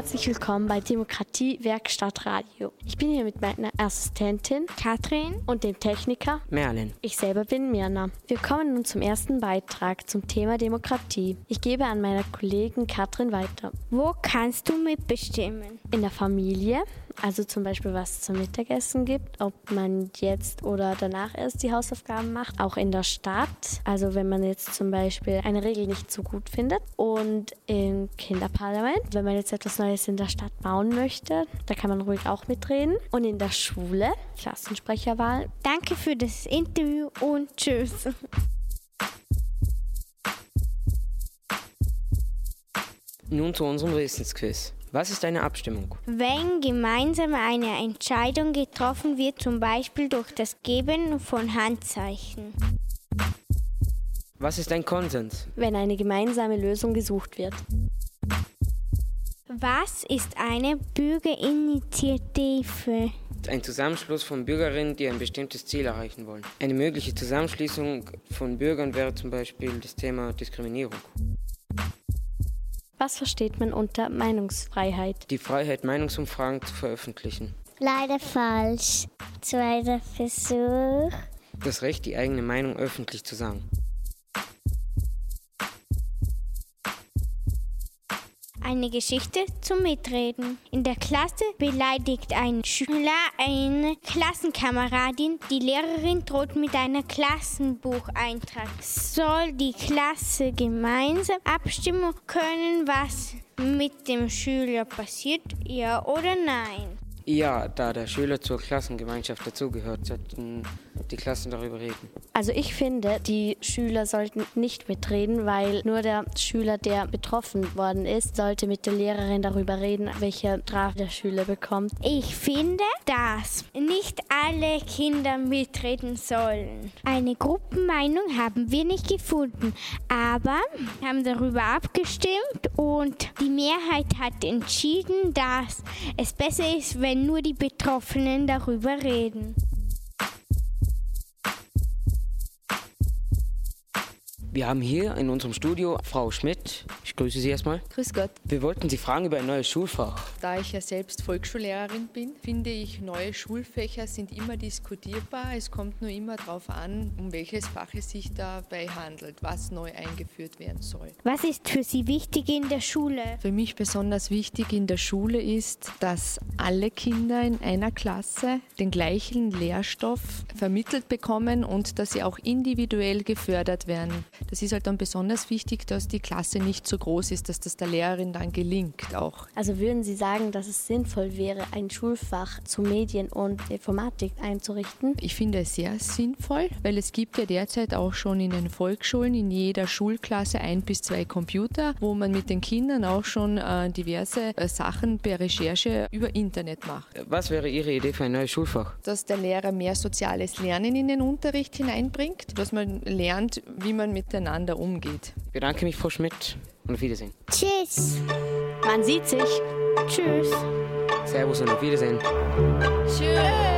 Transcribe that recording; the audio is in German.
Herzlich willkommen bei Demokratie Werkstatt Radio. Ich bin hier mit meiner Assistentin Katrin und dem Techniker Merlin. Ich selber bin Mirna. Wir kommen nun zum ersten Beitrag zum Thema Demokratie. Ich gebe an meiner Kollegin Katrin weiter. Wo kannst du mitbestimmen? In der Familie, also zum Beispiel was es zum Mittagessen gibt, ob man jetzt oder danach erst die Hausaufgaben macht. Auch in der Stadt, also wenn man jetzt zum Beispiel eine Regel nicht so gut findet. Und im Kinderparlament, wenn man jetzt etwas Neues in der Stadt bauen möchte, da kann man ruhig auch mitreden. Und in der Schule, Klassensprecherwahl. Danke für das Interview und tschüss. Nun zu unserem Wissensquiz. Was ist eine Abstimmung? Wenn gemeinsam eine Entscheidung getroffen wird, zum Beispiel durch das Geben von Handzeichen. Was ist ein Konsens? Wenn eine gemeinsame Lösung gesucht wird. Was ist eine Bürgerinitiative? Ein Zusammenschluss von Bürgerinnen, die ein bestimmtes Ziel erreichen wollen. Eine mögliche Zusammenschließung von Bürgern wäre zum Beispiel das Thema Diskriminierung. Was versteht man unter Meinungsfreiheit? Die Freiheit, Meinungsumfragen zu veröffentlichen. Leider falsch. Zweiter Versuch. Das Recht, die eigene Meinung öffentlich zu sagen. Eine Geschichte zum Mitreden. In der Klasse beleidigt ein Schüler eine Klassenkameradin. Die Lehrerin droht mit einem Klassenbucheintrag. Soll die Klasse gemeinsam abstimmen können, was mit dem Schüler passiert? Ja oder nein? Ja, da der Schüler zur Klassengemeinschaft dazugehört, sollten die Klassen darüber reden. Also ich finde, die Schüler sollten nicht mitreden, weil nur der Schüler, der betroffen worden ist, sollte mit der Lehrerin darüber reden, welche Strafe der Schüler bekommt. Ich finde, dass nicht alle Kinder mitreden sollen. Eine Gruppenmeinung haben wir nicht gefunden, aber wir haben darüber abgestimmt und die Mehrheit hat entschieden, dass es besser ist, wenn nur die Betroffenen darüber reden. Wir haben hier in unserem Studio Frau Schmidt. Ich grüße Sie erstmal. Grüß Gott. Wir wollten Sie fragen über ein neues Schulfach. Da ich ja selbst Volksschullehrerin bin, finde ich, neue Schulfächer sind immer diskutierbar. Es kommt nur immer darauf an, um welches Fach es sich dabei handelt, was neu eingeführt werden soll. Was ist für Sie wichtig in der Schule? Für mich besonders wichtig in der Schule ist, dass alle Kinder in einer Klasse den gleichen Lehrstoff vermittelt bekommen und dass sie auch individuell gefördert werden. Das ist halt dann besonders wichtig, dass die Klasse nicht so groß ist, dass das der Lehrerin dann gelingt auch. Also würden Sie sagen, dass es sinnvoll wäre, ein Schulfach zu Medien und Informatik einzurichten? Ich finde es sehr sinnvoll, weil es gibt ja derzeit auch schon in den Volksschulen in jeder Schulklasse 1 bis 2 Computer, wo man mit den Kindern auch schon diverse Sachen per Recherche über Internet macht. Was wäre Ihre Idee für ein neues Schulfach? Dass der Lehrer mehr soziales Lernen in den Unterricht hineinbringt, dass man lernt, wie man miteinander umgeht. Ich bedanke mich, Frau Schmidt, und auf Wiedersehen. Tschüss. Man sieht sich. Tschüss. Servus und auf Wiedersehen. Tschüss.